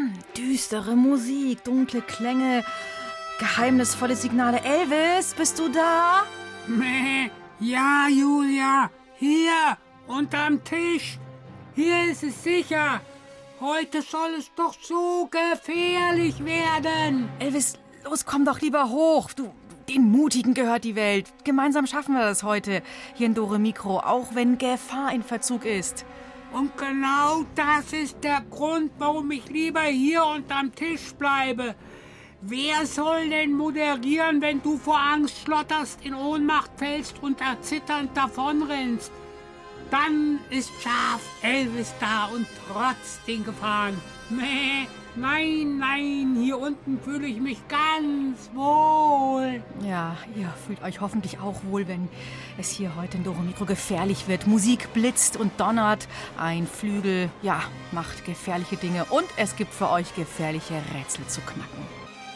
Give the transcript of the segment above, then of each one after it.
Düstere Musik, dunkle Klänge, geheimnisvolle Signale. Elvis, bist du da? Meh. Ja, Julia, hier, unterm Tisch. Hier ist es sicher. Heute soll es doch so gefährlich werden. Elvis, los, komm doch lieber hoch. Den Mutigen gehört die Welt. Gemeinsam schaffen wir das heute hier in Dore Mikro, auch wenn Gefahr in Verzug ist. Und genau das ist der Grund, warum ich lieber hier unterm Tisch bleibe. Wer soll denn moderieren, wenn du vor Angst schlotterst, in Ohnmacht fällst und erzitternd davonrennst? Dann ist Schaf Elvis da und trotzt den Gefahren. Nein, hier unten fühle ich mich ganz wohl. Ja, ihr fühlt euch hoffentlich auch wohl, wenn es hier heute in Dore Mikro gefährlich wird. Musik blitzt und donnert, ein Flügel, ja, macht gefährliche Dinge und es gibt für euch gefährliche Rätsel zu knacken.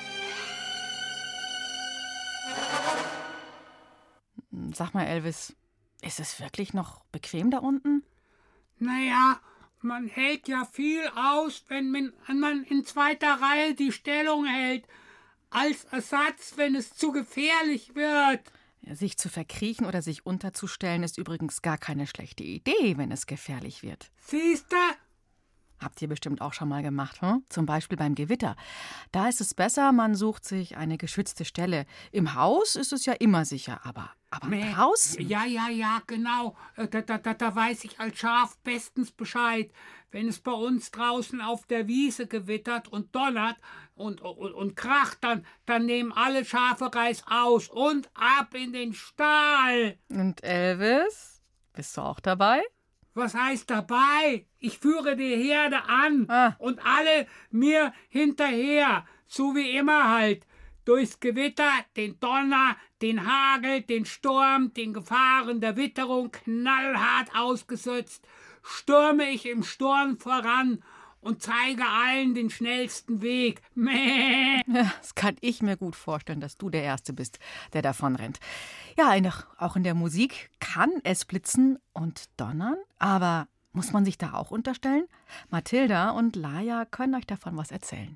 Sag mal, Elvis, ist es wirklich noch bequem da unten? Naja, man hält ja viel aus, wenn man in zweiter Reihe die Stellung hält. Als Ersatz, wenn es zu gefährlich wird. Ja, sich zu verkriechen oder sich unterzustellen ist übrigens gar keine schlechte Idee, wenn es gefährlich wird. Siehste? Habt ihr bestimmt auch schon mal gemacht, hm? Zum Beispiel beim Gewitter. Da ist es besser, man sucht sich eine geschützte Stelle. Im Haus ist es ja immer sicher, aber draußen? Ja, genau. Da weiß ich als Schaf bestens Bescheid. Wenn es bei uns draußen auf der Wiese gewittert und donnert und kracht, dann nehmen alle Schafe Reis aus und ab in den Stall. Und Elvis, bist du auch dabei? Was heißt dabei? Ich führe die Herde an und alle mir hinterher, so wie immer halt. Durchs Gewitter, den Donner, den Hagel, den Sturm, den Gefahren der Witterung knallhart ausgesetzt, stürme ich im Sturm voran und zeige allen den schnellsten Weg. Mäh. Ja, das kann ich mir gut vorstellen, dass du der Erste bist, der davon rennt. Ja, auch in der Musik kann es blitzen und donnern, aber muss man sich da auch unterstellen? Mathilda und Laia können euch davon was erzählen.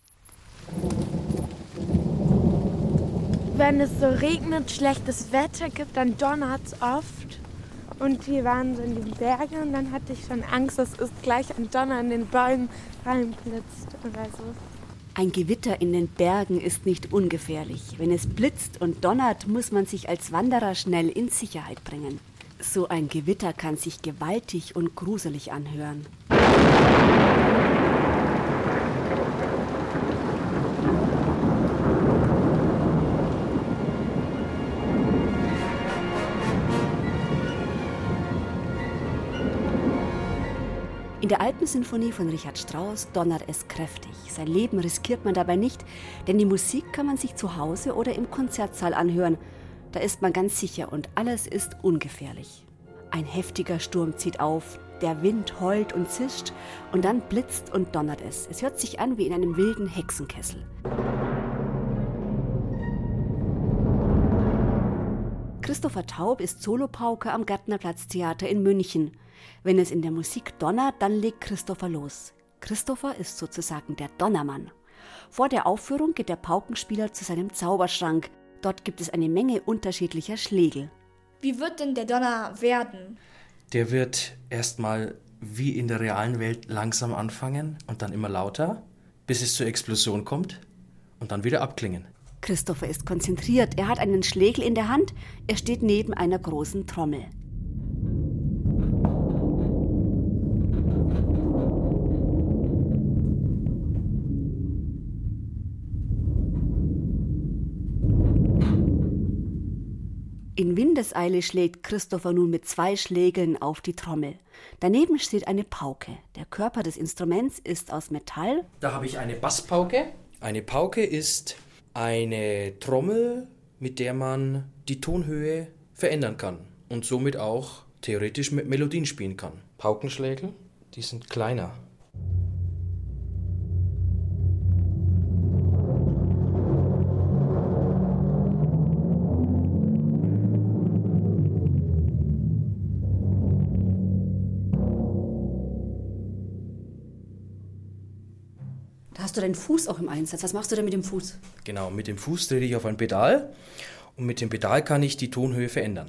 Wenn es so regnet, schlechtes Wetter gibt, dann donnert es oft. Und wir waren so in den Bergen und dann hatte ich schon Angst, dass es gleich ein Donner in den Bäumen reinblitzt oder so. Ein Gewitter in den Bergen ist nicht ungefährlich. Wenn es blitzt und donnert, muss man sich als Wanderer schnell in Sicherheit bringen. So ein Gewitter kann sich gewaltig und gruselig anhören. In der Alpensinfonie von Richard Strauss donnert es kräftig. Sein Leben riskiert man dabei nicht, denn die Musik kann man sich zu Hause oder im Konzertsaal anhören. Da ist man ganz sicher und alles ist ungefährlich. Ein heftiger Sturm zieht auf, der Wind heult und zischt und dann blitzt und donnert es. Es hört sich an wie in einem wilden Hexenkessel. Christopher Taub ist Solopauke am Gärtnerplatztheater in München. Wenn es in der Musik donnert, dann legt Christopher los. Christopher ist sozusagen der Donnermann. Vor der Aufführung geht der Paukenspieler zu seinem Zauberschrank. Dort gibt es eine Menge unterschiedlicher Schlägel. Wie wird denn der Donner werden? Der wird erstmal wie in der realen Welt langsam anfangen und dann immer lauter, bis es zur Explosion kommt und dann wieder abklingen. Christopher ist konzentriert. Er hat einen Schlägel in der Hand. Er steht neben einer großen Trommel. In Windeseile schlägt Christopher nun mit 2 Schlägeln auf die Trommel. Daneben steht eine Pauke. Der Körper des Instruments ist aus Metall. Da habe ich eine Basspauke. Eine Pauke ist eine Trommel, mit der man die Tonhöhe verändern kann und somit auch theoretisch mit Melodien spielen kann. Paukenschlägel, die sind kleiner. Da hast du deinen Fuß auch im Einsatz. Was machst du denn mit dem Fuß? Genau, mit dem Fuß trete ich auf ein Pedal und mit dem Pedal kann ich die Tonhöhe verändern.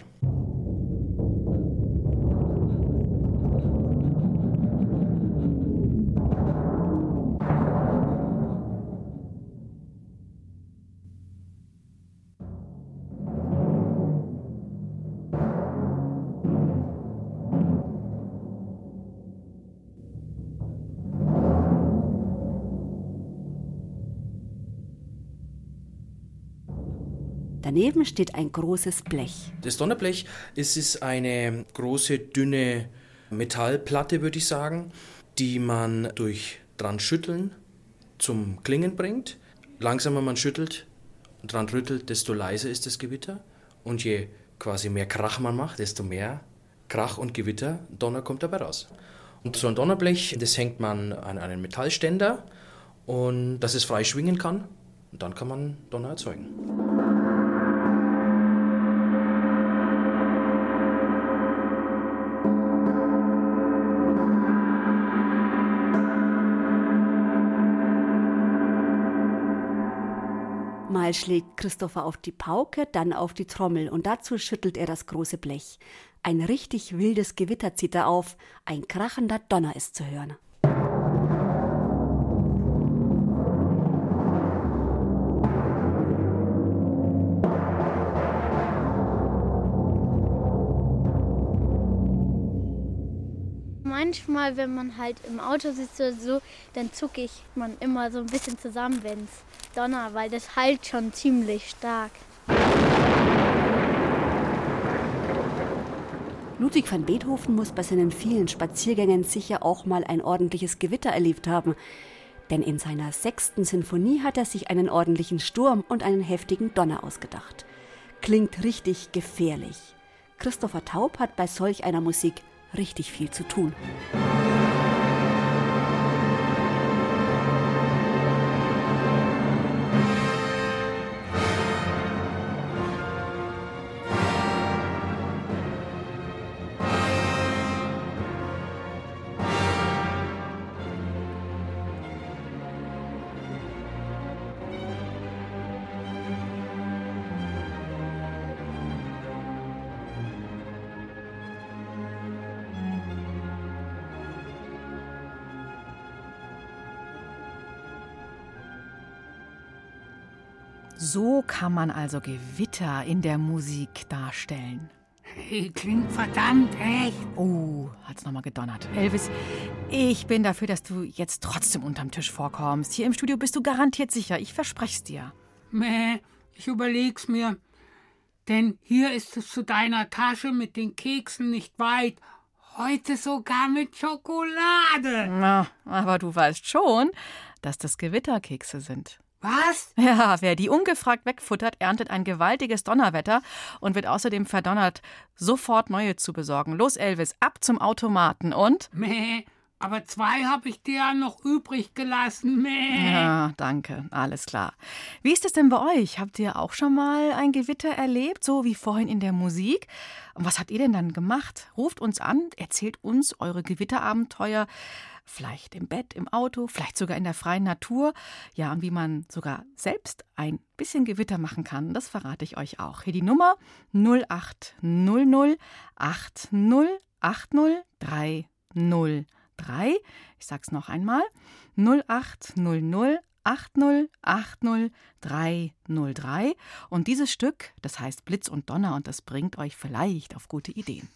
Daneben steht ein großes Blech. Das Donnerblech ist eine große, dünne Metallplatte, würde ich sagen, die man durch dran schütteln zum Klingen bringt. Langsamer man schüttelt und dran rüttelt, desto leiser ist das Gewitter. Und je quasi mehr Krach man macht, desto mehr Krach und Gewitter, Donner kommt dabei raus. Und so ein Donnerblech, das hängt man an einen Metallständer und dass es frei schwingen kann. Und dann kann man Donner erzeugen. Mal schlägt Christopher auf die Pauke, dann auf die Trommel und dazu schüttelt er das große Blech. Ein richtig wildes Gewitter zieht er auf, ein krachender Donner ist zu hören. Manchmal, wenn man halt im Auto sitzt oder so, dann zucke man immer so ein bisschen zusammen, wenn es donnert, weil das halt schon ziemlich stark. Ludwig van Beethoven muss bei seinen vielen Spaziergängen sicher auch mal ein ordentliches Gewitter erlebt haben. Denn in seiner 6. Sinfonie hat er sich einen ordentlichen Sturm und einen heftigen Donner ausgedacht. Klingt richtig gefährlich. Christopher Taub hat bei solch einer Musik richtig viel zu tun. So kann man also Gewitter in der Musik darstellen. Hey, klingt verdammt echt. Oh, hat's nochmal gedonnert. Elvis, ich bin dafür, dass du jetzt trotzdem unterm Tisch vorkommst. Hier im Studio bist du garantiert sicher. Ich verspreche es dir. Mäh, ich überleg's mir. Denn hier ist es zu deiner Tasche mit den Keksen nicht weit. Heute sogar mit Schokolade. Na, aber du weißt schon, dass das Gewitterkekse sind. Was? Ja, wer die ungefragt wegfuttert, erntet ein gewaltiges Donnerwetter und wird außerdem verdonnert, sofort neue zu besorgen. Los, Elvis, ab zum Automaten und? Mäh, aber 2 habe ich dir ja noch übrig gelassen, mäh. Ja, danke, alles klar. Wie ist es denn bei euch? Habt ihr auch schon mal ein Gewitter erlebt, so wie vorhin in der Musik? Und was habt ihr denn dann gemacht? Ruft uns an, erzählt uns eure Gewitterabenteuer. Vielleicht im Bett, im Auto, vielleicht sogar in der freien Natur. Ja, und wie man sogar selbst ein bisschen Gewitter machen kann, das verrate ich euch auch. Hier die Nummer 0800 80 80 303. Ich sag's noch einmal. 0800 80 80 303. Und dieses Stück, das heißt Blitz und Donner und das bringt euch vielleicht auf gute Ideen.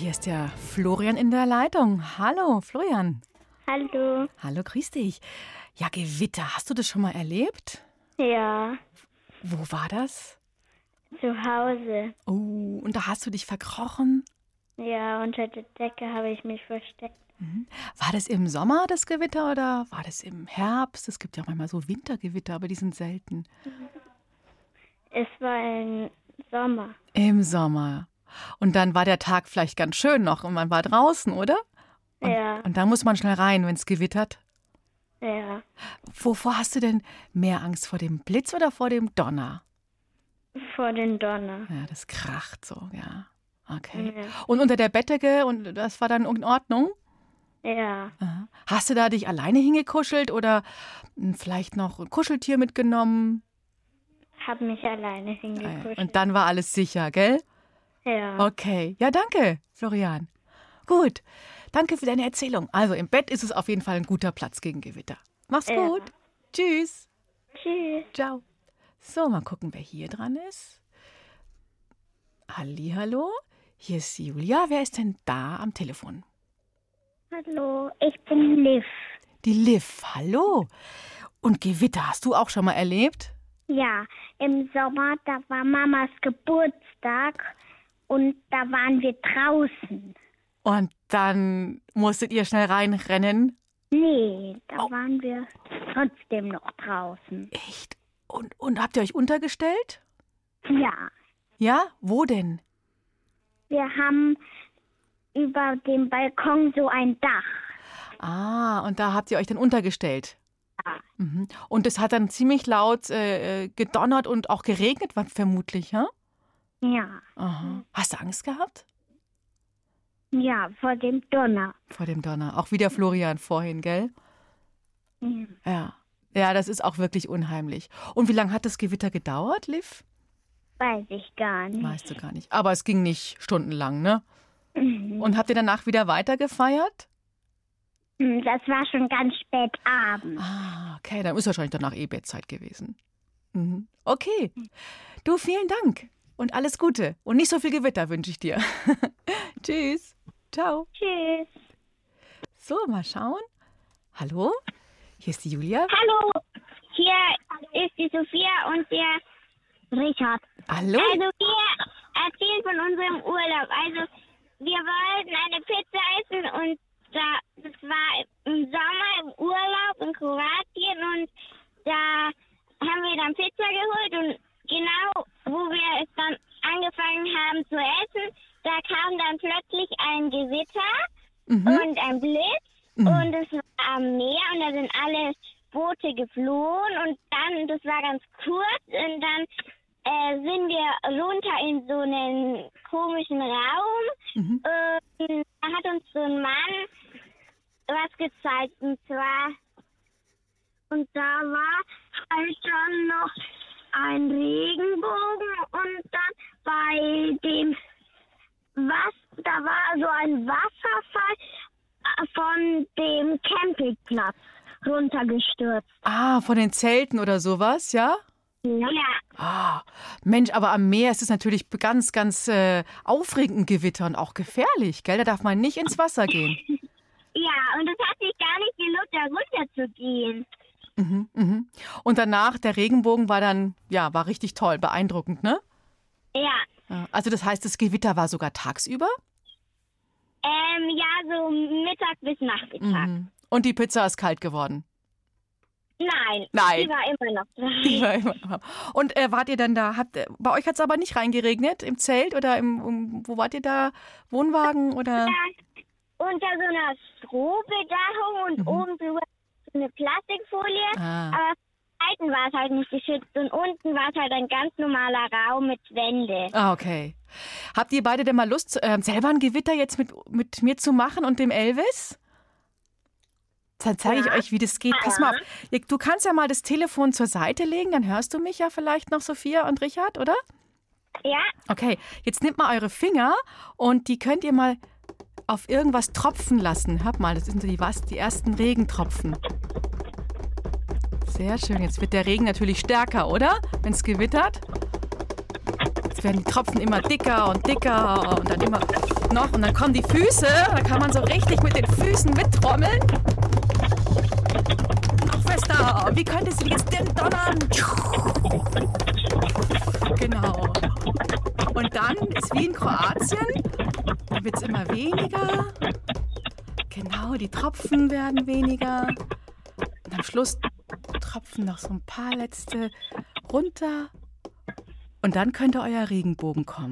hier ist der Florian in der Leitung. Hallo, Florian. Hallo. Hallo, grüß dich. Ja, Gewitter, hast du das schon mal erlebt? Ja, Wo war das? zu Hause. Oh, und da hast du dich verkrochen? Ja, unter der Decke habe ich mich versteckt. War das im Sommer, das Gewitter, oder war das im Herbst? Es gibt ja auch manchmal so Wintergewitter, aber die sind selten. Es war im Sommer. Im Sommer. Und dann war der Tag vielleicht ganz schön noch und man war draußen, oder? Ja, Und da muss man schnell rein, wenn es gewittert. ja. Wovor hast du denn mehr Angst? Vor dem Blitz oder vor dem Donner? Vor den Donner. Ja, das kracht so, ja. Okay. Ja. Und unter der Bettdecke, und das war dann in Ordnung? Ja, Aha. Hast du da dich alleine hingekuschelt oder vielleicht noch ein Kuscheltier mitgenommen? habe mich alleine Ah ja. hingekuschelt. Und dann war alles sicher, gell? Ja, Okay. Ja, danke, Florian. Gut. Danke für deine Erzählung. Also im Bett ist es auf jeden Fall ein guter Platz gegen Gewitter. Mach's Ja. gut. Tschüss. tschüss. Ciao. So, mal gucken, wer hier dran ist. Hallihallo. Hier ist Julia. Wer ist denn da am Telefon? Hallo, ich bin Liv. Die Liv. Hallo. Und Gewitter hast du auch schon mal erlebt? Ja, im Sommer, da war Mamas Geburtstag und da waren wir draußen. Und dann musstet ihr schnell reinrennen? Nee, da waren wir trotzdem noch draußen. Echt? Und habt ihr euch untergestellt? Ja, Ja? Wo denn? wir haben über dem Balkon so ein Dach. Ah, und da habt ihr euch dann untergestellt? Ja. Mhm. Und es hat dann ziemlich laut gedonnert und auch geregnet, vermutlich, ja? Ja, Aha. Hast du Angst gehabt? ja, vor dem Donner. Vor dem Donner. Auch wie der Florian vorhin, gell? Ja. Ja. Ja, das ist auch wirklich unheimlich. Und wie lange hat das Gewitter gedauert, Liv? Weiß ich gar nicht. Weißt du gar nicht. Aber es ging nicht stundenlang, ne? Und habt ihr danach wieder weiter gefeiert? Das war schon ganz spät abends. Ah, okay, dann ist wahrscheinlich danach Bettzeit gewesen. Mhm. Okay. Du, vielen Dank und alles Gute. Und nicht so viel Gewitter wünsche ich dir. Tschüss. Ciao. Tschüss. So, mal schauen. Hallo? Hier ist die Julia. Hallo, hier ist die Sophia und der Richard. Hallo? Also wir erzählen von unserem Urlaub. Also wir wollten eine Pizza essen und das war im Sommer im Urlaub in Kroatien und da haben wir dann Pizza geholt und genau wo wir es dann angefangen haben zu essen, da kam dann plötzlich ein Gewitter und ein Blitz und es war am Meer und da sind alle Boote geflohen und dann, das war ganz kurz und dann sind wir runter in so einen komischen Raum. Da hat uns so ein Mann was gezeigt und da war halt dann noch ein Regenbogen und dann bei dem da war so ein Wasserfall von dem Campingplatz runtergestürzt. Ah, von den Zelten oder sowas, ja? Ja. Ah, Mensch, aber am Meer ist es natürlich ganz, ganz aufregend Gewitter und auch gefährlich, gell? Da darf man nicht ins Wasser gehen. Ja, und es hat sich gar nicht gelohnt, da runter zu gehen. Und danach, der Regenbogen war dann, ja, war richtig toll, beeindruckend, ne? Ja. Ja, also das heißt, das Gewitter war sogar tagsüber? Ja, so Mittag bis Nachmittag. Und die Pizza ist kalt geworden? Nein, Nein. die war immer noch Die dran. war immer- Und wart ihr dann da, bei euch hat es aber nicht reingeregnet, im Zelt oder wo wart ihr da? Wohnwagen oder? Unter so einer Strohbedachung und oben drüber so eine Plastikfolie. Ah. Aber Seiten war es halt nicht geschützt und unten war es halt ein ganz normaler Raum mit Wände. Ah, okay. Habt ihr beide denn mal Lust, selber ein Gewitter jetzt mit mir zu machen und dem Elvis? Dann zeige ich euch, wie das geht. Pass mal auf. Du kannst ja mal das Telefon zur Seite legen, dann hörst du mich ja vielleicht noch, Sophia und Richard, oder? Ja, Okay, jetzt nehmt mal eure Finger und die könnt ihr mal auf irgendwas tropfen lassen. Hört mal, das sind so die ersten Regentropfen. Sehr schön. Jetzt wird der Regen natürlich stärker, oder? Wenn es gewittert. Schluss werden die Tropfen immer dicker und dicker und dann immer noch. Und dann kommen die Füße. Da kann man so richtig mit den Füßen mittrommeln. Noch fester. Wie könnte es jetzt denn donnern? Genau. Und dann ist wie in Kroatien. Dann wird es immer weniger. Genau, die Tropfen werden weniger. Und am Schluss tropfen noch so ein paar letzte runter. Und dann könnte euer Regenbogen kommen.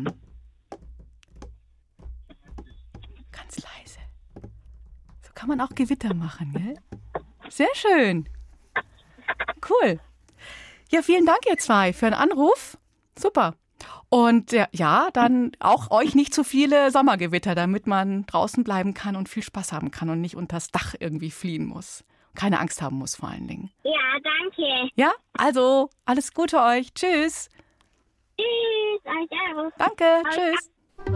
Ganz leise. So kann man auch Gewitter machen, gell? Sehr schön. Cool. Ja, vielen Dank, ihr zwei, für den Anruf. Super. Und ja, dann auch euch nicht zu viele Sommergewitter, damit man draußen bleiben kann und viel Spaß haben kann und nicht unters Dach irgendwie fliehen muss. Keine Angst haben muss vor allen Dingen. Ja, danke. Ja, also alles Gute euch. Tschüss. Tschüss, euch auch. Danke, tschüss.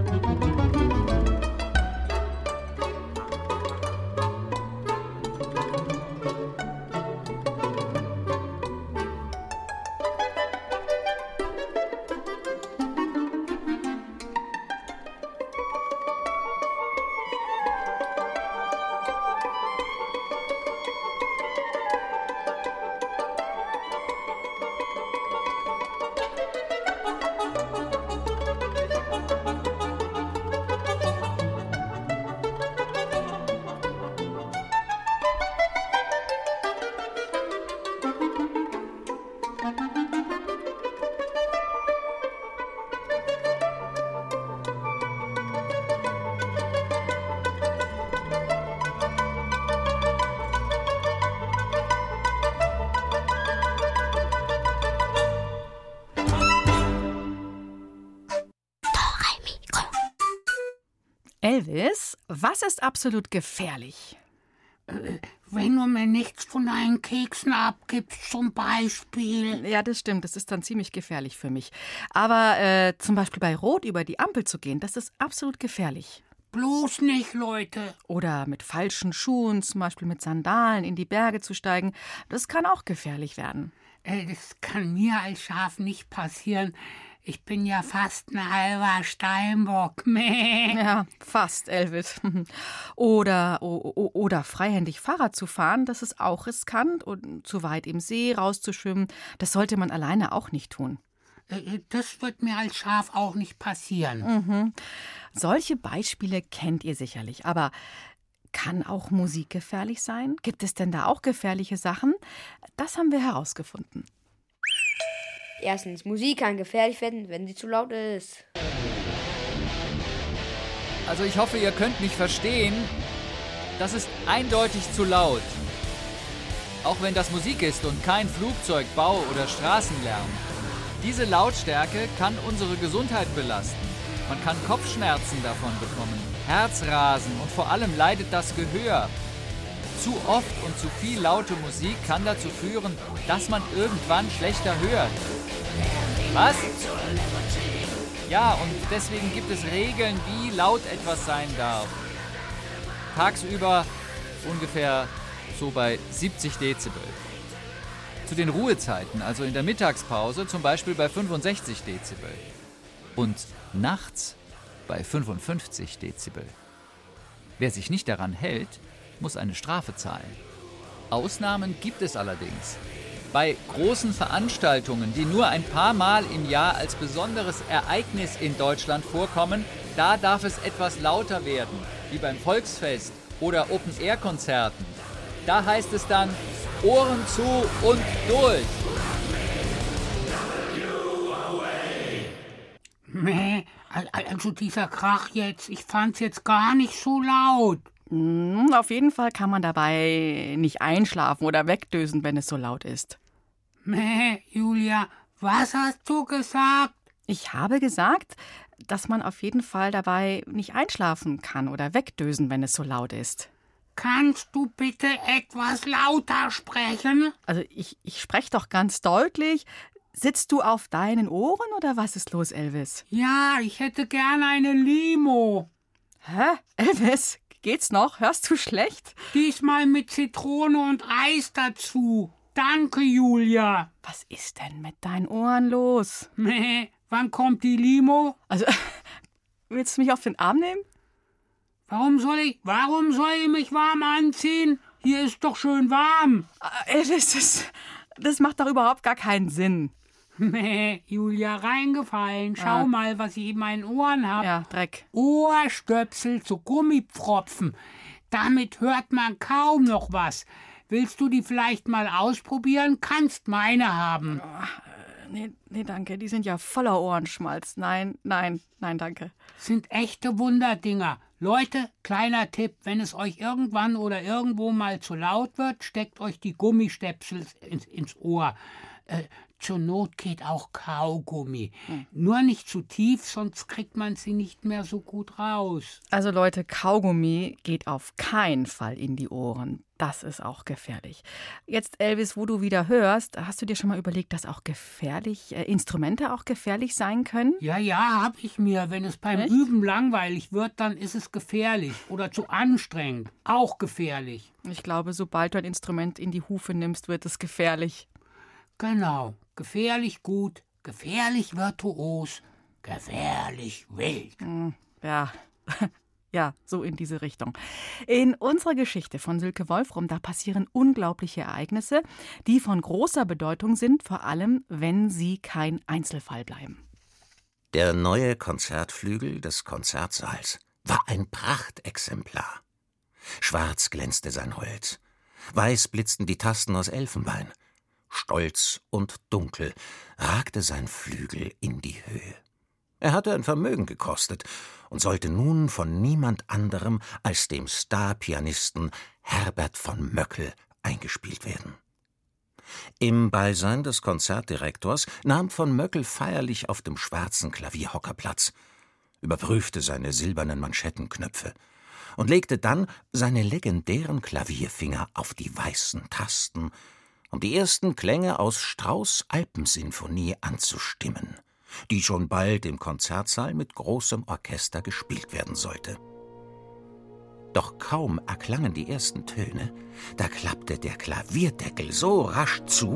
Elvis, was ist absolut gefährlich? Wenn du mir nichts von deinen Keksen abgibst, zum Beispiel. Ja, das stimmt. Das ist dann ziemlich gefährlich für mich. Aber zum Beispiel bei Rot über die Ampel zu gehen, das ist absolut gefährlich. Bloß nicht, Leute. Oder mit falschen Schuhen, zum Beispiel mit Sandalen, in die Berge zu steigen, das kann auch gefährlich werden. Das kann mir als Schaf nicht passieren. Ich bin ja fast ein halber Steinbock. Ja, fast, Elvis. Oder freihändig Fahrrad zu fahren, das ist auch riskant. Und zu weit im See rauszuschwimmen, das sollte man alleine auch nicht tun. Das wird mir als Schaf auch nicht passieren. Mhm. Solche Beispiele kennt ihr sicherlich. Aber kann auch Musik gefährlich sein? Gibt es denn da auch gefährliche Sachen? Das haben wir herausgefunden. Erstens, Musik kann gefährlich werden, wenn sie zu laut ist. Also ich hoffe, ihr könnt mich verstehen. Das ist eindeutig zu laut. Auch wenn das Musik ist und kein Flugzeug, Bau oder Straßenlärm. Diese Lautstärke kann unsere Gesundheit belasten. Man kann Kopfschmerzen davon bekommen, Herzrasen und vor allem leidet das Gehör. Zu oft und zu viel laute Musik kann dazu führen, dass man irgendwann schlechter hört. Was? Ja, und deswegen gibt es Regeln, wie laut etwas sein darf. Tagsüber ungefähr so bei 70 Dezibel. Zu den Ruhezeiten, also in der Mittagspause, zum Beispiel bei 65 Dezibel. Und nachts bei 55 Dezibel. Wer sich nicht daran hält, muss eine Strafe zahlen. Ausnahmen gibt es allerdings. Bei großen Veranstaltungen, die nur ein paar Mal im Jahr als besonderes Ereignis in Deutschland vorkommen, da darf es etwas lauter werden, wie beim Volksfest oder Open-Air-Konzerten. Da heißt es dann, Ohren zu und durch. Also dieser Krach jetzt, ich fand's jetzt gar nicht so laut. Auf jeden Fall kann man dabei nicht einschlafen oder wegdösen, wenn es so laut ist. Julia, was hast du gesagt? Ich habe gesagt, dass man auf jeden Fall dabei nicht einschlafen kann oder wegdösen, wenn es so laut ist. Kannst du bitte etwas lauter sprechen? Also ich spreche doch ganz deutlich. Sitzt du auf deinen Ohren oder was ist los, Elvis? Ja, ich hätte gerne eine Limo. Hä? Elvis, geht's noch? Hörst du schlecht? Diesmal mit Zitrone und Eis dazu. Danke, Julia. Was ist denn mit deinen Ohren los? wann kommt die Limo? Also, willst du mich auf den Arm nehmen? Warum soll ich mich warm anziehen? Hier ist doch schön warm. Das macht doch überhaupt gar keinen Sinn. Nee, Julia, reingefallen. Schau mal, was ich in meinen Ohren habe. Ja, Dreck. Ohrstöpsel zu Gummipfropfen. Damit hört man kaum noch was. Willst du die vielleicht mal ausprobieren? Kannst meine haben. Nee, danke. Die sind ja voller Ohrenschmalz. Nein, danke. Sind echte Wunderdinger. Leute, kleiner Tipp, wenn es euch irgendwann oder irgendwo mal zu laut wird, steckt euch die Gummistöpsel ins Ohr. Zur Not geht auch Kaugummi. Nur nicht zu tief, sonst kriegt man sie nicht mehr so gut raus. Also Leute, Kaugummi geht auf keinen Fall in die Ohren. Das ist auch gefährlich. Jetzt, Elvis, wo du wieder hörst, hast du dir schon mal überlegt, dass auch Instrumente auch gefährlich sein können? Ja, hab ich mir. Wenn es beim Üben langweilig wird, dann ist es gefährlich oder zu anstrengend. Auch gefährlich. Ich glaube, sobald du ein Instrument in die Hufe nimmst, wird es gefährlich. Genau. Gefährlich gut, gefährlich virtuos, gefährlich wild. Ja. Ja, so in diese Richtung. In unserer Geschichte von Silke Wolfrum, da passieren unglaubliche Ereignisse, die von großer Bedeutung sind, vor allem, wenn sie kein Einzelfall bleiben. Der neue Konzertflügel des Konzertsaals war ein Prachtexemplar. Schwarz glänzte sein Holz, weiß blitzten die Tasten aus Elfenbein. Stolz und dunkel ragte sein Flügel in die Höhe. Er hatte ein Vermögen gekostet und sollte nun von niemand anderem als dem Starpianisten Herbert von Möckel eingespielt werden. Im Beisein des Konzertdirektors nahm von Möckel feierlich auf dem schwarzen Klavierhocker Platz, überprüfte seine silbernen Manschettenknöpfe und legte dann seine legendären Klavierfinger auf die weißen Tasten, um die ersten Klänge aus Strauß' Alpensinfonie anzustimmen, die schon bald im Konzertsaal mit großem Orchester gespielt werden sollte. Doch kaum erklangen die ersten Töne, da klappte der Klavierdeckel so rasch zu,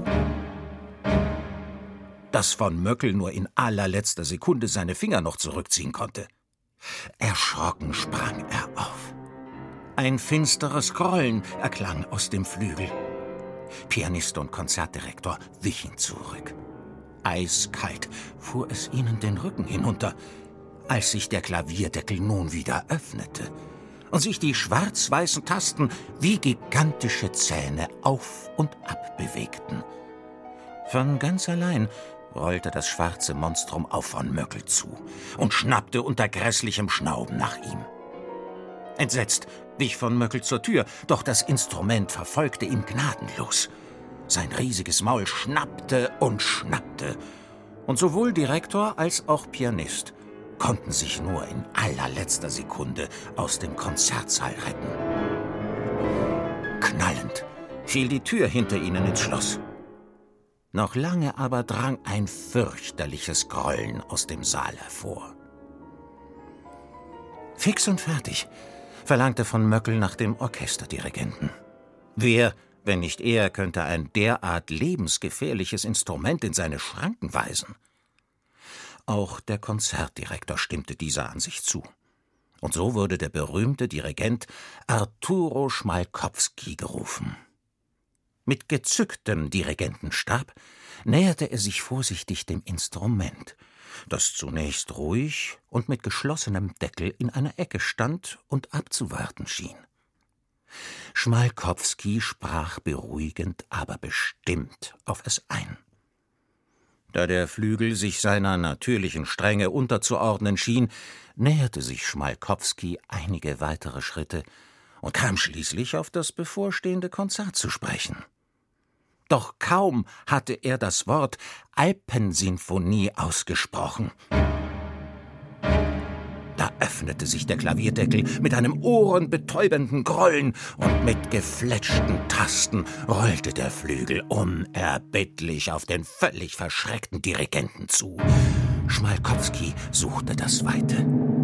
dass von Möckel nur in allerletzter Sekunde seine Finger noch zurückziehen konnte. Erschrocken sprang er auf. Ein finsteres Grollen erklang aus dem Flügel. Pianist und Konzertdirektor wichen zurück. Eiskalt fuhr es ihnen den Rücken hinunter, als sich der Klavierdeckel nun wieder öffnete und sich die schwarz-weißen Tasten wie gigantische Zähne auf und ab bewegten. Von ganz allein rollte das schwarze Monstrum auf von Möckel zu und schnappte unter grässlichem Schnauben nach ihm. Entsetzt wich von Möckel zur Tür, doch das Instrument verfolgte ihn gnadenlos. Sein riesiges Maul schnappte und schnappte, und sowohl Direktor als auch Pianist konnten sich nur in allerletzter Sekunde aus dem Konzertsaal retten. Knallend fiel die Tür hinter ihnen ins Schloss. Noch lange aber drang ein fürchterliches Grollen aus dem Saal hervor. Fix und fertig verlangte von Möckel nach dem Orchesterdirigenten. Wer, wenn nicht er, könnte ein derart lebensgefährliches Instrument in seine Schranken weisen? Auch der Konzertdirektor stimmte dieser Ansicht zu. Und so wurde der berühmte Dirigent Arturo Schmalkowski gerufen. Mit gezücktem Dirigentenstab näherte er sich vorsichtig dem Instrument, das zunächst ruhig und mit geschlossenem Deckel in einer Ecke stand und abzuwarten schien. Schmalkowski sprach beruhigend, aber bestimmt auf es ein. Da der Flügel sich seiner natürlichen Strenge unterzuordnen schien, näherte sich Schmalkowski einige weitere Schritte und kam schließlich auf das bevorstehende Konzert zu sprechen. Doch kaum hatte er das Wort Alpensinfonie ausgesprochen, da öffnete sich der Klavierdeckel mit einem ohrenbetäubenden Grollen und mit gefletschten Tasten rollte der Flügel unerbittlich auf den völlig verschreckten Dirigenten zu. Schmalkowski suchte das Weite.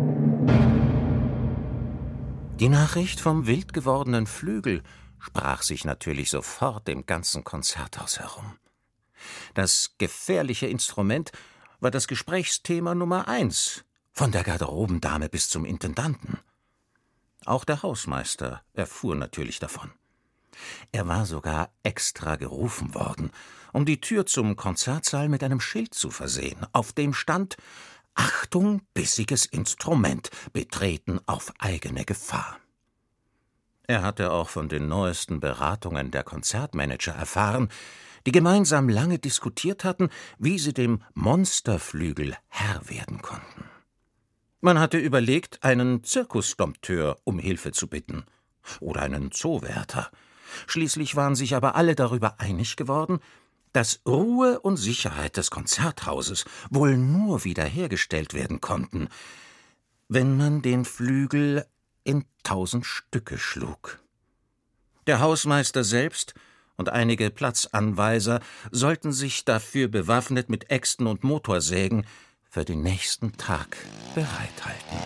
Die Nachricht vom wild gewordenen Flügel sprach sich natürlich sofort im ganzen Konzerthaus herum. Das gefährliche Instrument war das Gesprächsthema Nummer 1, von der Garderobendame bis zum Intendanten. Auch der Hausmeister erfuhr natürlich davon. Er war sogar extra gerufen worden, um die Tür zum Konzertsaal mit einem Schild zu versehen, auf dem stand: »Achtung, bissiges Instrument, betreten auf eigene Gefahr.« Er hatte auch von den neuesten Beratungen der Konzertmanager erfahren, die gemeinsam lange diskutiert hatten, wie sie dem Monsterflügel Herr werden konnten. Man hatte überlegt, einen Zirkusdompteur um Hilfe zu bitten oder einen Zoowärter. Schließlich waren sich aber alle darüber einig geworden, dass Ruhe und Sicherheit des Konzerthauses wohl nur wiederhergestellt werden konnten, wenn man den Flügel in 1000 Stücke schlug. Der Hausmeister selbst und einige Platzanweiser sollten sich dafür bewaffnet mit Äxten und Motorsägen für den nächsten Tag bereithalten.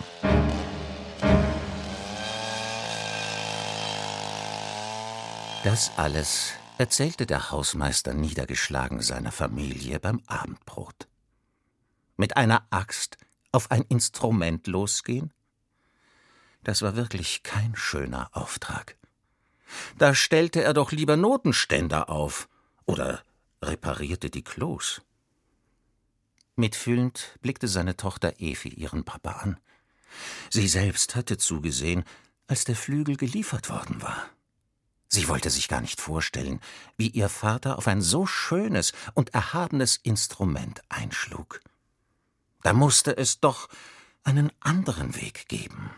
Das alles erzählte der Hausmeister niedergeschlagen seiner Familie beim Abendbrot. Mit einer Axt auf ein Instrument losgehen? Das war wirklich kein schöner Auftrag. Da stellte er doch lieber Notenständer auf oder reparierte die Klos. Mitfühlend blickte seine Tochter Evi ihren Papa an. Sie selbst hatte zugesehen, als der Flügel geliefert worden war. Sie wollte sich gar nicht vorstellen, wie ihr Vater auf ein so schönes und erhabenes Instrument einschlug. Da musste es doch einen anderen Weg geben.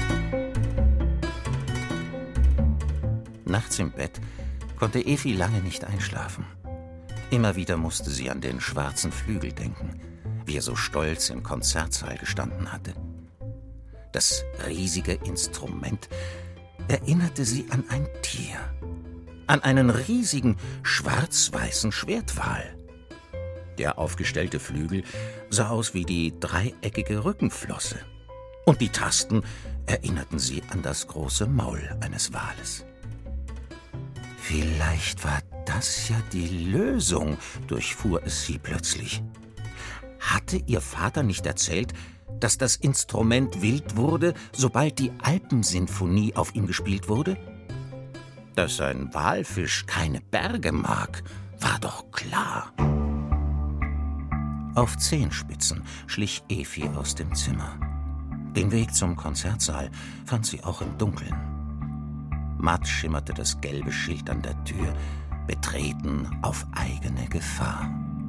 Nachts im Bett konnte Evi lange nicht einschlafen. Immer wieder musste sie an den schwarzen Flügel denken, wie er so stolz im Konzertsaal gestanden hatte. Das riesige Instrument erinnerte sie an ein Tier, an einen riesigen schwarz-weißen Schwertwal. Der aufgestellte Flügel sah aus wie die dreieckige Rückenflosse, und die Tasten erinnerten sie an das große Maul eines Wales. Vielleicht war das ja die Lösung, durchfuhr es sie plötzlich. Hatte ihr Vater nicht erzählt, dass das Instrument wild wurde, sobald die Alpensinfonie auf ihm gespielt wurde? Dass ein Walfisch keine Berge mag, war doch klar. Auf Zehenspitzen schlich Evi aus dem Zimmer. Den Weg zum Konzertsaal fand sie auch im Dunkeln. Matt schimmerte das gelbe Schild an der Tür: Betreten auf eigene Gefahr.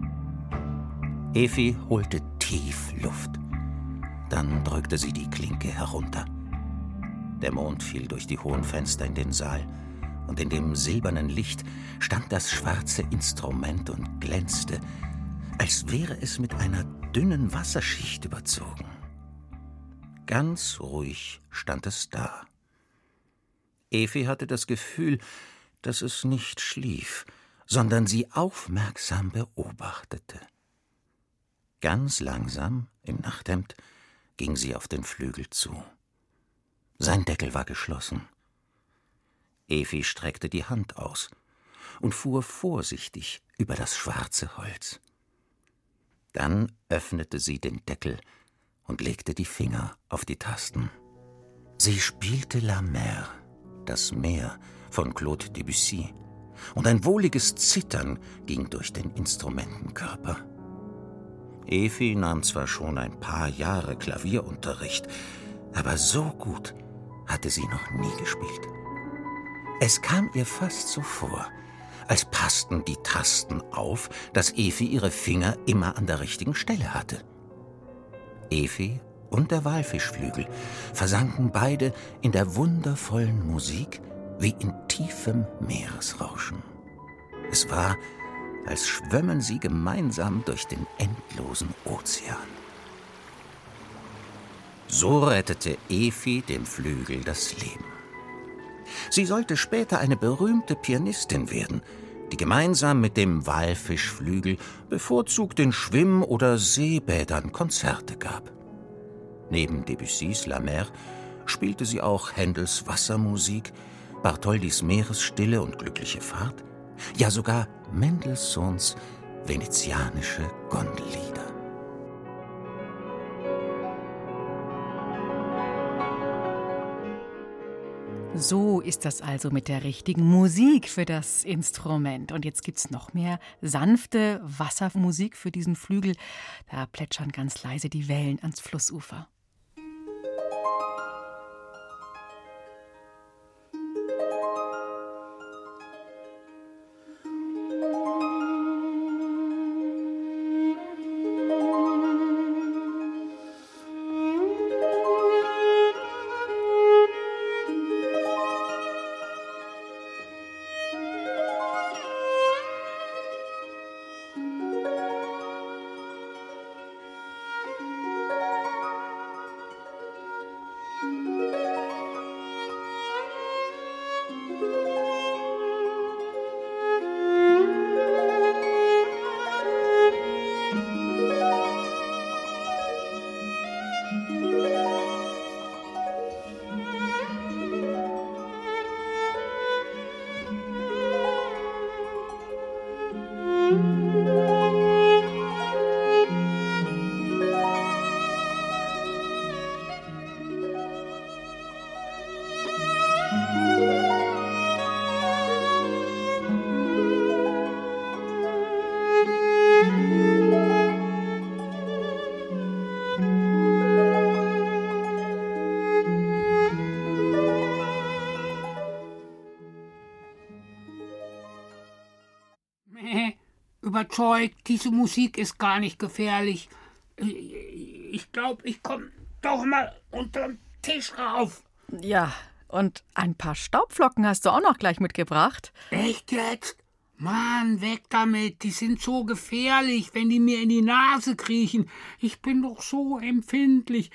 Evi holte tief Luft. Dann drückte sie die Klinke herunter. Der Mond fiel durch die hohen Fenster in den Saal, und in dem silbernen Licht stand das schwarze Instrument und glänzte, als wäre es mit einer dünnen Wasserschicht überzogen. Ganz ruhig stand es da. Evi hatte das Gefühl, dass es nicht schlief, sondern sie aufmerksam beobachtete. Ganz langsam, im Nachthemd, ging sie auf den Flügel zu. Sein Deckel war geschlossen. Evi streckte die Hand aus und fuhr vorsichtig über das schwarze Holz. Dann öffnete sie den Deckel und legte die Finger auf die Tasten. Sie spielte La Mer, das Meer, von Claude Debussy, und ein wohliges Zittern ging durch den Instrumentenkörper. Evi nahm zwar schon ein paar Jahre Klavierunterricht, aber so gut hatte sie noch nie gespielt. Es kam ihr fast so vor, als passten die Tasten auf, dass Evi ihre Finger immer an der richtigen Stelle hatte. Evi und der Walfischflügel versanken beide in der wundervollen Musik wie in tiefem Meeresrauschen. Es war, als schwömmen sie gemeinsam durch den endlosen Ozean. So rettete Evi dem Flügel das Leben. Sie sollte später eine berühmte Pianistin werden, die gemeinsam mit dem Walfischflügel bevorzugt in Schwimm- oder Seebädern Konzerte gab. Neben Debussys La Mer spielte sie auch Händels Wassermusik, Bartholdis Meeresstille und glückliche Fahrt, ja sogar Mendelssohns venezianische Gondellieder. So ist das also mit der richtigen Musik für das Instrument. Und jetzt gibt's noch mehr sanfte Wassermusik für diesen Flügel. Da plätschern ganz leise die Wellen ans Flussufer. Überzeugt, diese Musik ist gar nicht gefährlich. Ich glaube, ich komme doch mal unterm Tisch rauf. Ja, und ein paar Staubflocken hast du auch noch gleich mitgebracht. Echt jetzt? Mann, weg damit. Die sind so gefährlich, wenn die mir in die Nase kriechen. Ich bin doch so empfindlich.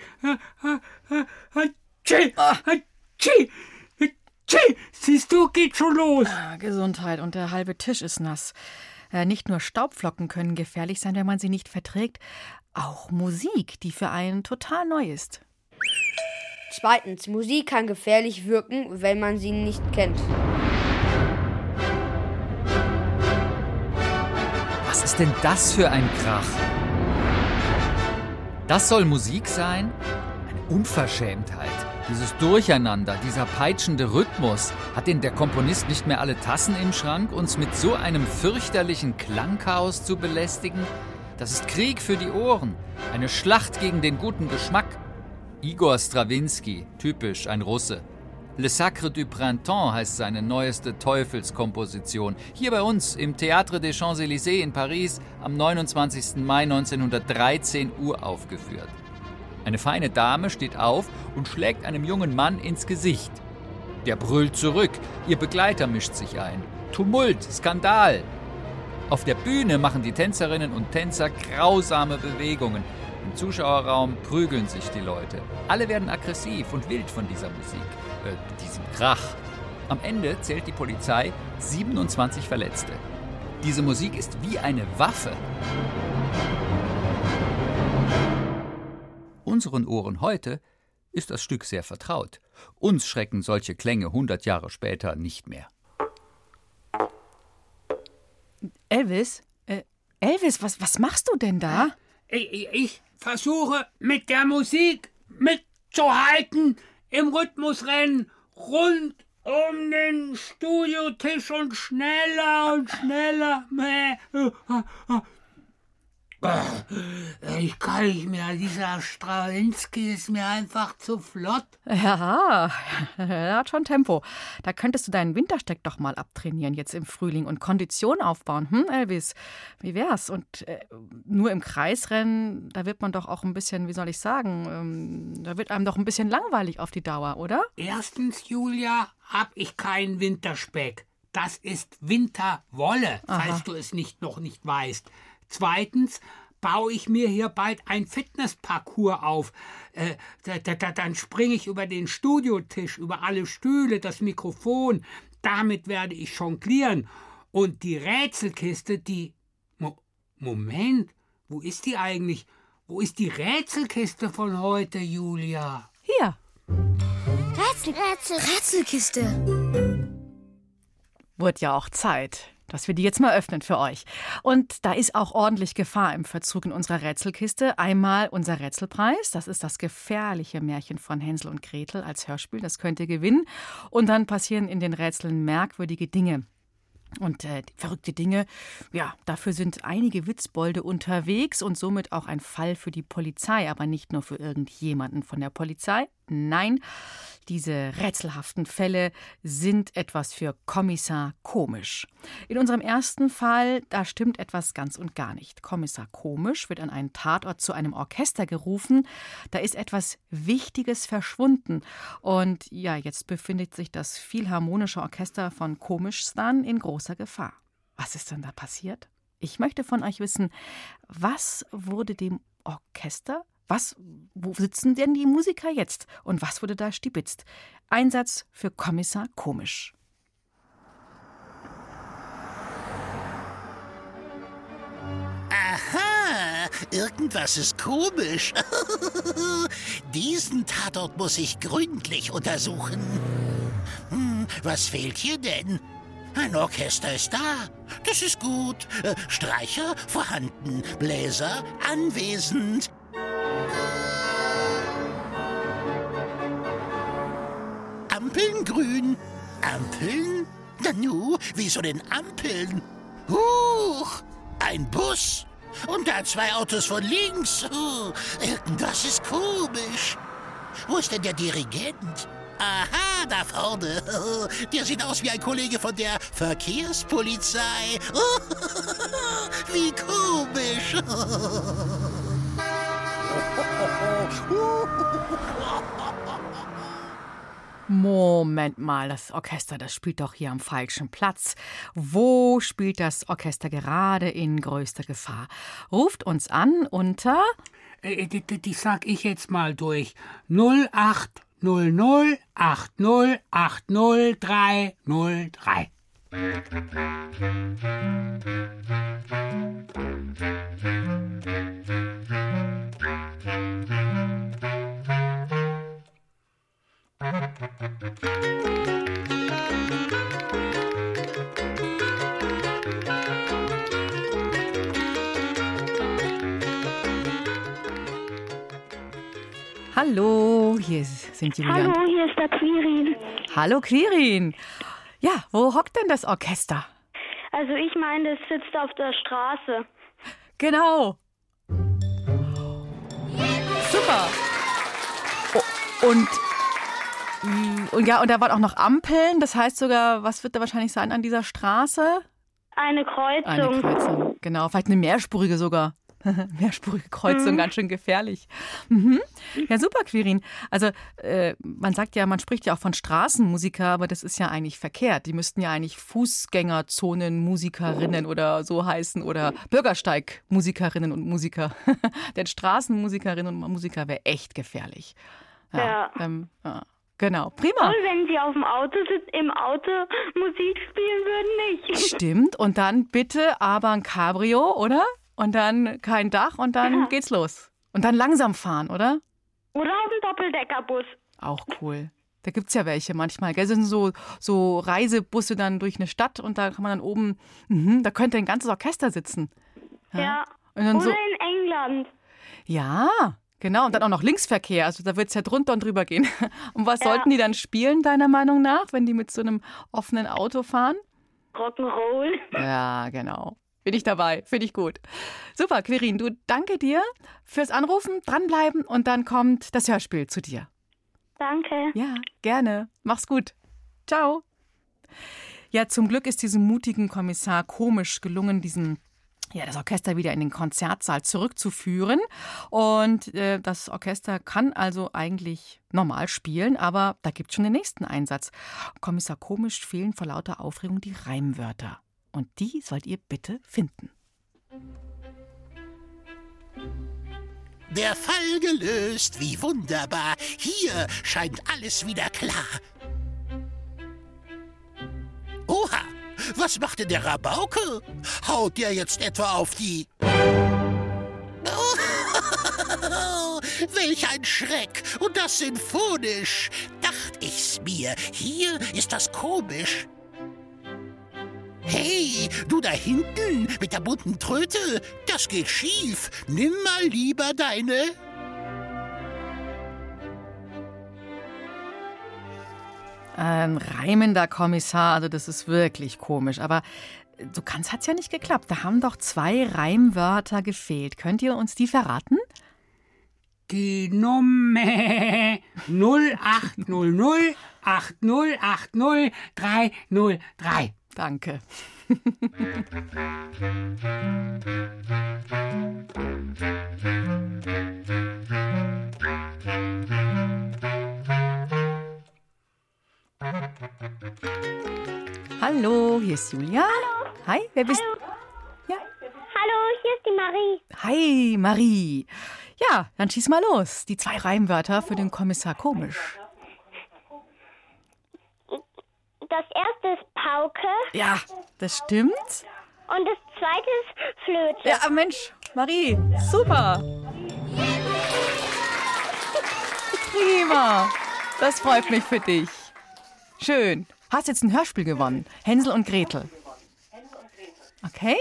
Siehst du, geht schon los. Gesundheit, und der halbe Tisch ist nass. Nicht nur Staubflocken können gefährlich sein, wenn man sie nicht verträgt, auch Musik, die für einen total neu ist. Zweitens, Musik kann gefährlich wirken, wenn man sie nicht kennt. Was ist denn das für ein Krach? Das soll Musik sein? Eine Unverschämtheit. Dieses Durcheinander, dieser peitschende Rhythmus. Hat denn der Komponist nicht mehr alle Tassen im Schrank, uns mit so einem fürchterlichen Klangchaos zu belästigen? Das ist Krieg für die Ohren. Eine Schlacht gegen den guten Geschmack. Igor Strawinski, typisch ein Russe. Le Sacre du Printemps heißt seine neueste Teufelskomposition. Hier bei uns im Théâtre des Champs-Élysées in Paris am 29. Mai 1913 uraufgeführt. Eine feine Dame steht auf und schlägt einem jungen Mann ins Gesicht. Der brüllt zurück, ihr Begleiter mischt sich ein. Tumult, Skandal. Auf der Bühne machen die Tänzerinnen und Tänzer grausame Bewegungen. Im Zuschauerraum prügeln sich die Leute. Alle werden aggressiv und wild von dieser Musik, diesem Krach. Am Ende zählt die Polizei 27 Verletzte. Diese Musik ist wie eine Waffe. Unseren Ohren heute ist das Stück sehr vertraut. Uns schrecken solche Klänge 100 Jahre später nicht mehr. Elvis, was machst du denn da? Ich versuche mit der Musik mitzuhalten, im Rhythmusrennen rund um den Studiotisch und schneller und schneller. Ich kann nicht mehr, dieser Strawinski ist mir einfach zu flott. Ja, er hat schon Tempo. Da könntest du deinen Wintersteck doch mal abtrainieren jetzt im Frühling und Kondition aufbauen, Elvis? Wie wär's? Und nur im Kreisrennen, da wird man doch auch ein bisschen, wie soll ich sagen, da wird einem doch ein bisschen langweilig auf die Dauer, oder? Erstens, Julia, hab ich keinen Winterspeck. Das ist Winterwolle, falls du es noch nicht weißt. Zweitens baue ich mir hier bald ein Fitnessparcours auf. Dann springe ich über den Studiotisch, über alle Stühle, das Mikrofon. Damit werde ich jonglieren. Und die Rätselkiste, Moment, wo ist die eigentlich? Wo ist die Rätselkiste von heute, Julia? Hier. Rätselkiste. Wird ja auch Zeit. dass wir die jetzt mal öffnen für euch. Und da ist auch ordentlich Gefahr im Verzug in unserer Rätselkiste. Einmal unser Rätselpreis, das ist das gefährliche Märchen von Hänsel und Gretel als Hörspiel, das könnt ihr gewinnen. Und dann passieren in den Rätseln merkwürdige Dinge. Und verrückte Dinge, ja, dafür sind einige Witzbolde unterwegs und somit auch ein Fall für die Polizei, aber nicht nur für irgendjemanden von der Polizei. Nein, diese rätselhaften Fälle sind etwas für Kommissar Komisch. In unserem ersten Fall, da stimmt etwas ganz und gar nicht. Kommissar Komisch wird an einen Tatort zu einem Orchester gerufen. Da ist etwas Wichtiges verschwunden. Und ja, jetzt befindet sich das Philharmonische Orchester von Komischstan in großer Gefahr. Was ist denn da passiert? Ich möchte von euch wissen, was wurde dem Orchester? Wo sitzen denn die Musiker jetzt? Und was wurde da stibitzt? Einsatz für Kommissar Komisch. Aha, irgendwas ist komisch. Diesen Tatort muss ich gründlich untersuchen. Was fehlt hier denn? Ein Orchester ist da. Das ist gut. Streicher vorhanden. Bläser anwesend. Ampeln grün. Ampeln? Nanu, wieso denn Ampeln? Huch, ein Bus. Und da 2 Autos von links. Irgendwas ist komisch. Wo ist denn der Dirigent? Aha, da vorne. Der sieht aus wie ein Kollege von der Verkehrspolizei. Wie komisch. Moment mal, das Orchester, das spielt doch hier am falschen Platz. Wo spielt das Orchester gerade in größter Gefahr? Ruft uns an unter... Die sag ich jetzt mal durch. 0800 80 80 303. Hallo, hier sind Julia. Hallo, hier ist der Quirin. Hallo Quirin. Ja, wo hockt denn das Orchester? Also ich meine, es sitzt auf der Straße. Genau. Super. Und ja, und da waren auch noch Ampeln. Das heißt sogar, was wird da wahrscheinlich sein an dieser Straße? Eine Kreuzung. Eine Kreuzung, genau. Vielleicht eine mehrspurige sogar. Mehrspurige Kreuzung, ganz schön gefährlich. Ja, super, Quirin. Also man sagt ja, man spricht ja auch von Straßenmusiker, aber das ist ja eigentlich verkehrt. Die müssten ja eigentlich Fußgängerzonenmusikerinnen oder so heißen oder Bürgersteigmusikerinnen und Musiker. Denn Straßenmusikerinnen und Musiker wäre echt gefährlich. Ja. Genau, prima. Und wenn sie auf dem Auto sitzen, im Auto Musik spielen würden, nicht. Stimmt, und dann bitte aber ein Cabrio, oder? Und dann kein Dach und dann geht's los. Und dann langsam fahren, oder? Oder auf dem Doppeldeckerbus. Auch cool. Da gibt's ja welche manchmal. Gell? Das sind so Reisebusse dann durch eine Stadt und da kann man dann oben, da könnte ein ganzes Orchester sitzen. Ja. Und dann oder in England. Ja, genau. Und dann auch noch Linksverkehr. Also da wird's ja drunter und drüber gehen. Und was sollten die dann spielen, deiner Meinung nach, wenn die mit so einem offenen Auto fahren? Rock'n'Roll. Ja, genau. Bin ich dabei, finde ich gut. Super, Quirin, du, danke dir fürs Anrufen, dranbleiben und dann kommt das Hörspiel zu dir. Danke. Ja, gerne. Mach's gut. Ciao. Ja, zum Glück ist diesem mutigen Kommissar Komisch gelungen, das Orchester wieder in den Konzertsaal zurückzuführen. Und das Orchester kann also eigentlich normal spielen, aber da gibt's schon den nächsten Einsatz. Kommissar Komisch fehlen vor lauter Aufregung die Reimwörter. Und die sollt ihr bitte finden. Der Fall gelöst, wie wunderbar. Hier scheint alles wieder klar. Oha, was macht denn der Rabauke? Haut der jetzt etwa auf die... Oh, welch ein Schreck! Und das sinfonisch. Dacht ich's mir. Hier ist das komisch. Hey, du da hinten mit der bunten Tröte, das geht schief. Nimm mal lieber deine... Ein reimender Kommissar, also das ist wirklich komisch. Aber so ganz hat's ja nicht geklappt. Da haben doch 2 Reimwörter gefehlt. Könnt ihr uns die verraten? Die Nummer 0800 8080 303. Danke. Hallo, hier ist Julia. Hallo. Hi, wer bist du? Ja. Hallo, hier ist die Marie. Hi, Marie. Ja, dann schieß mal los. Die 2 Reimwörter für den Kommissar Komisch. Das erste ist Pauke. Ja, das stimmt. Und das zweite ist Flöte. Ja, Mensch, Marie, super. Prima. Das freut mich für dich. Schön. Hast jetzt ein Hörspiel gewonnen. Hänsel und Gretel. Okay?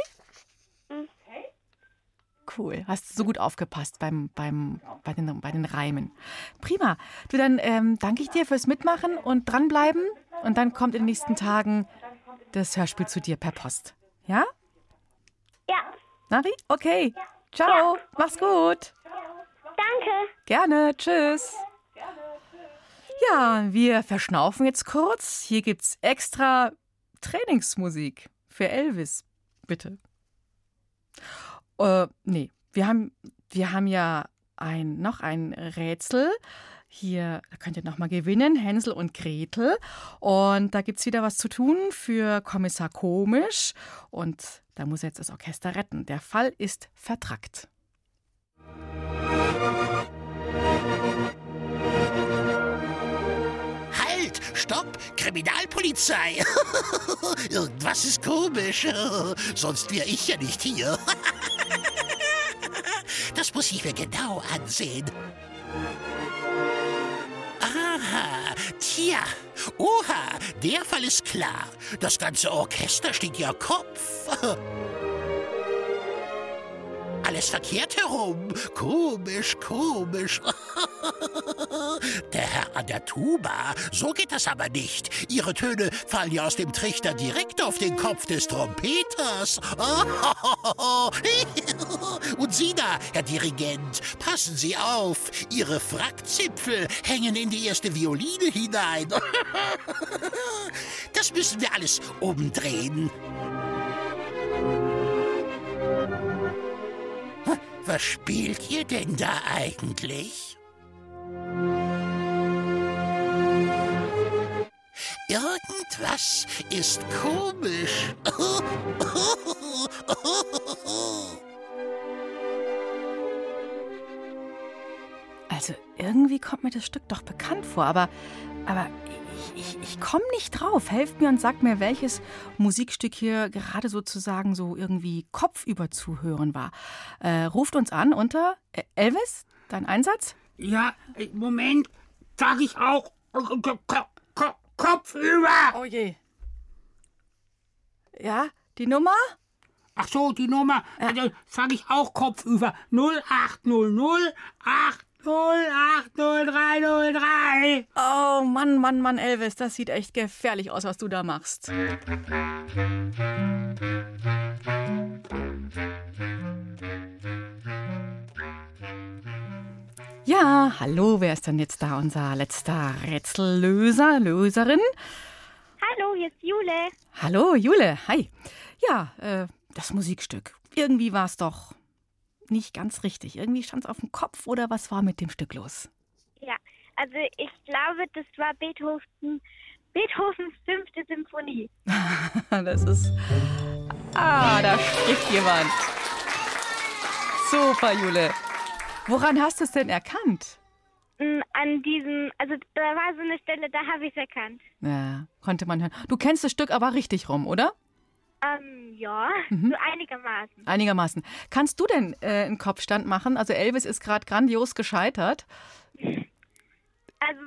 Cool. Hast du so gut aufgepasst bei den Reimen. Prima. Du, dann danke ich dir fürs Mitmachen und dranbleiben. Und dann kommt in den nächsten Tagen das Hörspiel zu dir per Post. Ja? Ja. Nari? Okay. Ciao. Ja. Mach's gut. Danke. Gerne. Tschüss. Ja, wir verschnaufen jetzt kurz. Hier gibt's extra Trainingsmusik für Elvis. Bitte. Nee, wir haben ja noch ein Rätsel. Hier, da könnt ihr noch mal gewinnen, Hänsel und Gretel. Und da gibt's wieder was zu tun für Kommissar Komisch. Und da muss er jetzt das Orchester retten. Der Fall ist vertrackt. Halt! Stopp! Kriminalpolizei! Irgendwas ist komisch. Sonst wäre ich ja nicht hier. Das muss ich mir genau ansehen. Aha, tja, oha, der Fall ist klar. Das ganze Orchester steht ja Kopf. Alles verkehrt herum. Komisch, komisch. Der Herr an der Tuba, so geht das aber nicht. Ihre Töne fallen ja aus dem Trichter direkt auf den Kopf des Trompeters. Und Sie da, Herr Dirigent, passen Sie auf. Ihre Frackzipfel hängen in die erste Violine hinein. Das müssen wir alles umdrehen. Was spielt ihr denn da eigentlich? Irgendwas ist komisch. Also irgendwie kommt mir das Stück doch bekannt vor, aber ich komme nicht drauf. Helft mir und sagt mir, welches Musikstück hier gerade sozusagen so irgendwie kopfüber zu hören war. Ruft uns an unter Elvis, dein Einsatz? Ja, Moment, sag ich auch kopfüber. Oh je. Ja, die Nummer? Ach so, die Nummer, sag ich auch kopfüber. 0800 8080 303. Oh Mann, Elvis, das sieht echt gefährlich aus, was du da machst. Ja, hallo, wer ist denn jetzt da unser letzter Löserin? Hallo, hier ist Jule. Hallo, Jule, hi. Ja, das Musikstück. Irgendwie war es doch nicht ganz richtig. Irgendwie stand es auf dem Kopf oder was war mit dem Stück los? Ja, also ich glaube, das war Beethovens 5. Symphonie. Das ist... da spricht jemand. Super, Jule. Woran hast du es denn erkannt? An diesem, also da war so eine Stelle, da habe ich es erkannt. Ja, konnte man hören. Du kennst das Stück aber richtig rum, oder? Ja, so einigermaßen. Einigermaßen. Kannst du denn einen Kopfstand machen? Also Elvis ist gerade grandios gescheitert. Also,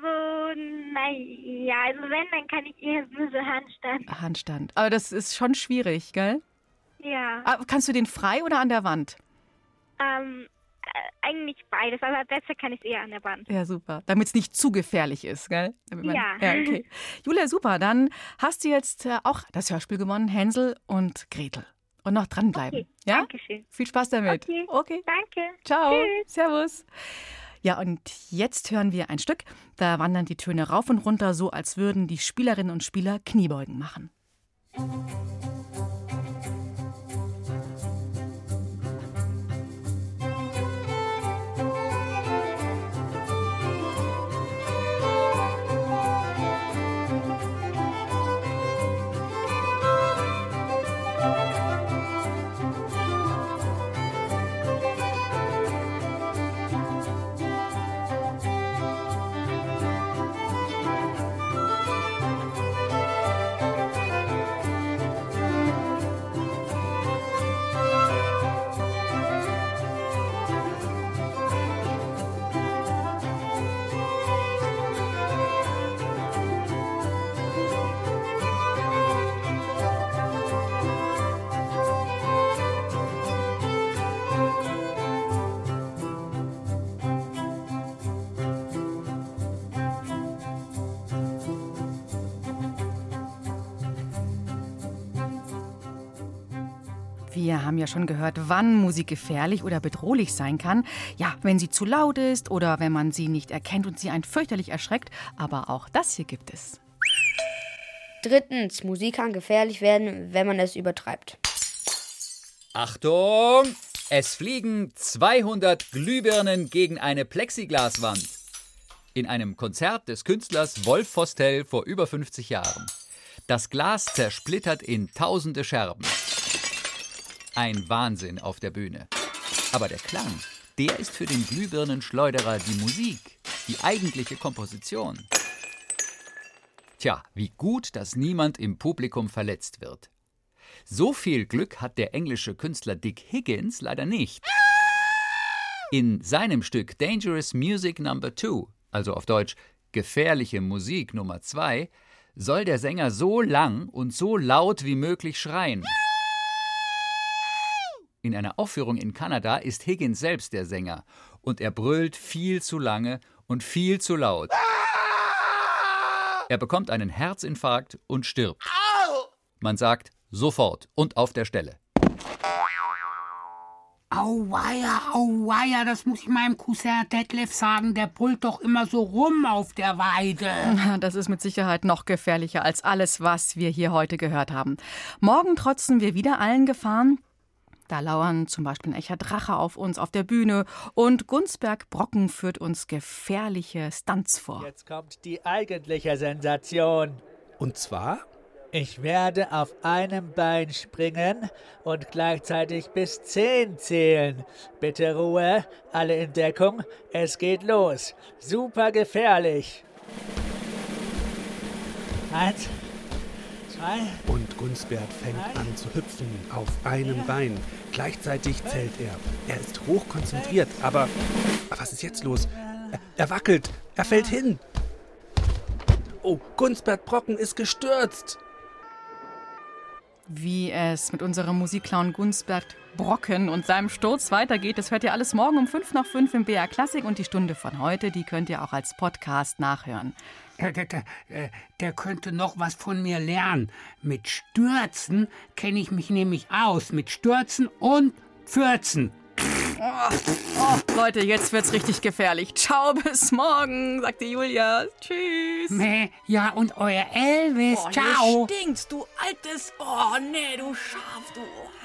also wenn, dann kann ich eher nur so Handstand. Handstand. Aber das ist schon schwierig, gell? Ja. Aber kannst du den frei oder an der Wand? Eigentlich beides, aber besser kann ich es eher an der Wand. Ja, super. Damit es nicht zu gefährlich ist, gell? Ja. Ja, okay. Julia, super. Dann hast du jetzt auch das Hörspiel gewonnen, Hänsel und Gretel. Und noch dranbleiben. Okay, ja? Dankeschön. Viel Spaß damit. Okay. Danke. Ciao. Tschüss. Servus. Ja, und jetzt hören wir ein Stück. Da wandern die Töne rauf und runter, so als würden die Spielerinnen und Spieler Kniebeugen machen. Wir haben ja schon gehört, wann Musik gefährlich oder bedrohlich sein kann. Ja, wenn sie zu laut ist oder wenn man sie nicht erkennt und sie einen fürchterlich erschreckt. Aber auch das hier gibt es. 3. Musik kann gefährlich werden, wenn man es übertreibt. Achtung! Es fliegen 200 Glühbirnen gegen eine Plexiglaswand. In einem Konzert des Künstlers Wolf Vostell vor über 50 Jahren. Das Glas zersplittert in tausende Scherben. Ein Wahnsinn auf der Bühne. Aber der Klang, der ist für den Glühbirnenschleuderer die Musik, die eigentliche Komposition. Tja, wie gut, dass niemand im Publikum verletzt wird. So viel Glück hat der englische Künstler Dick Higgins leider nicht. In seinem Stück Dangerous Music No. 2, also auf Deutsch Gefährliche Musik Nummer 2, soll der Sänger so lang und so laut wie möglich schreien. In einer Aufführung in Kanada ist Higgins selbst der Sänger und er brüllt viel zu lange und viel zu laut. Er bekommt einen Herzinfarkt und stirbt. Man sagt, sofort und auf der Stelle. Auweia, das muss ich meinem Cousin Detlef sagen, der brüllt doch immer so rum auf der Weide. Das ist mit Sicherheit noch gefährlicher als alles, was wir hier heute gehört haben. Morgen trotzen wir wieder allen Gefahren. Da lauern zum Beispiel ein echter Drache auf uns auf der Bühne und Gunsberg Brocken führt uns gefährliche Stunts vor. Jetzt kommt die eigentliche Sensation. Und zwar? Ich werde auf einem Bein springen und gleichzeitig bis 10 zählen. Bitte Ruhe, alle in Deckung, es geht los. Super gefährlich. 1, 2. Und Gunsberg fängt an zu hüpfen auf einem Bein. Gleichzeitig zählt er. Er ist hochkonzentriert, aber was ist jetzt los? Er wackelt, er fällt hin. Oh, Gunsberg Brocken ist gestürzt. Wie es mit unserem Musikclown Gunsberg Brocken und seinem Sturz weitergeht, das hört ihr alles morgen um 5:05 im BR Klassik und die Stunde von heute, die könnt ihr auch als Podcast nachhören. Der könnte noch was von mir lernen. Mit Stürzen kenne ich mich nämlich aus. Mit Stürzen und Fürzen. Oh, Leute, jetzt wird's richtig gefährlich. Ciao, bis morgen, sagte Julia. Tschüss. Ja, und euer Elvis. Oh, ciao. Du stinkst, du altes... Oh, nee, du Schaf, du...